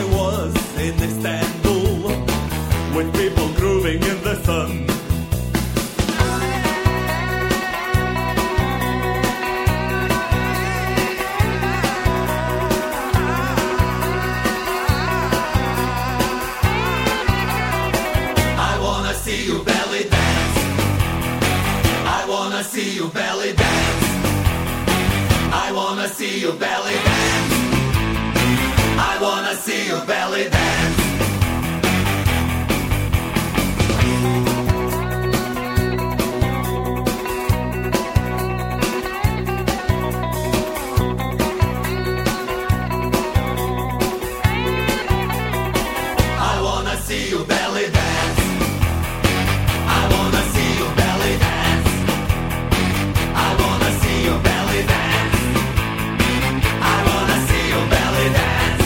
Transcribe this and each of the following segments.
was in Istanbul with people grooving in the sun. I wanna see you belly dance. I wanna see you belly dance. I wanna see you belly dance. I wanna see you belly dance. I wanna see you belly dance. I wanna see you belly dance. I wanna see you belly dance. I wanna see you belly dance.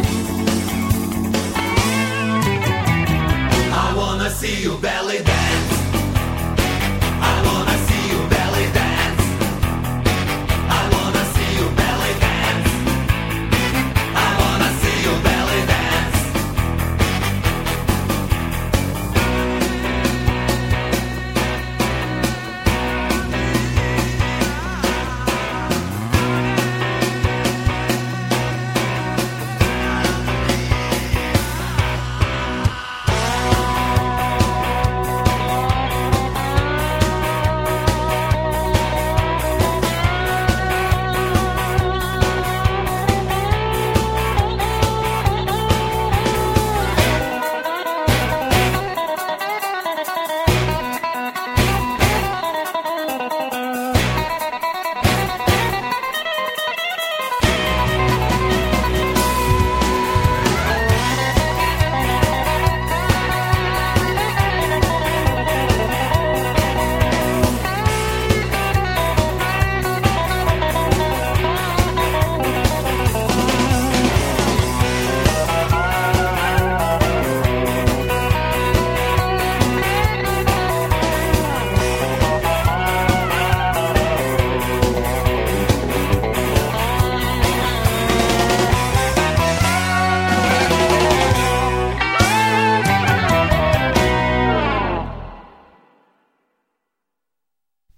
I wanna see you belly dance.